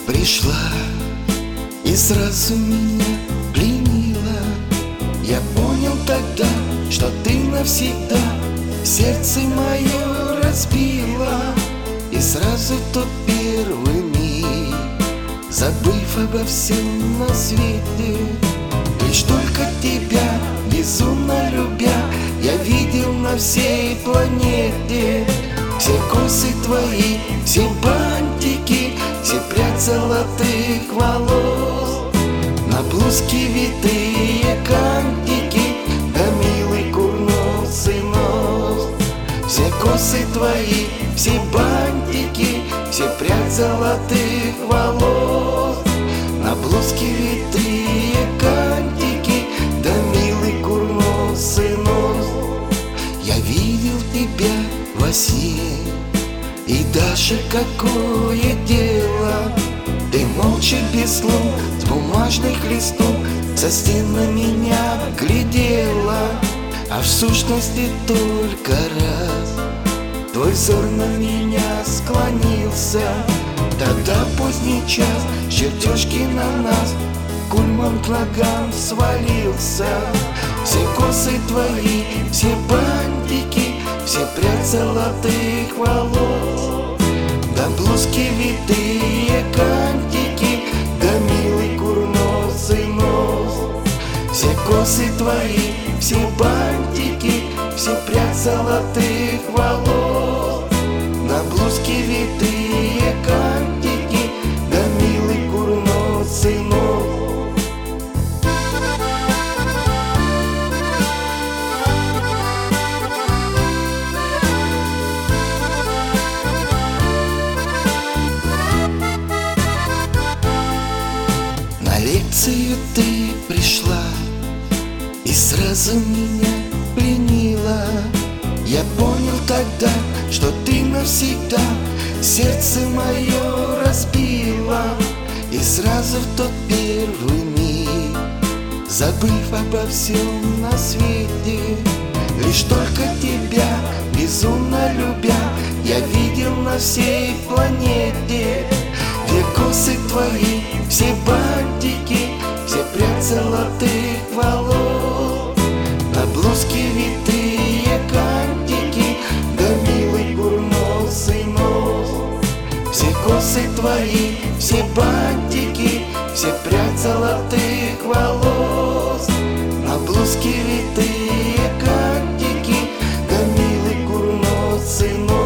пришла и сразу меня пленила. Я понял тогда, что ты навсегда сердце мое разбила. И сразу тот первый миг, забыв обо всем на свете, лишь только тебя, безумно любя, я видел на всей планете. Все косы твои, все бантики, все прядь золотых волос, на блузке витые кантики, да милый курносый нос. Все косы твои, все бантики, все прядь золотых волос, на блузке витые кантики, да милый курносый нос. Я видел тебя во сне, и даже какое дело, ты молча без слов с бумажных листов со стен на меня глядела. А в сущности только раз твой взор на меня склонился. Тогда поздний час, чертежки на нас, кульман к ногам свалился. Все косы твои, все бантики, все прядь золотых волос, да блузки витые кантики, да милый курносый нос. Все косы твои, все бантики, все прядь золотых волос, на блузке витые кантики, да милый курносый нос. На лекцию ты пришла и сразу меня пленила. Я понял тогда, что ты навсегда сердце мое разбила. И сразу в тот первый миг, забыв обо всем на свете, лишь только тебя, безумно любя, я видел на всей планете. Все косы твои, все бантики, все прядь золотых волос, на блузке витые кантики, да милый курносый нос. Все косы твои, все бантики, все прядь золотых волос, на блузке витые кантики, да милый курносый нос.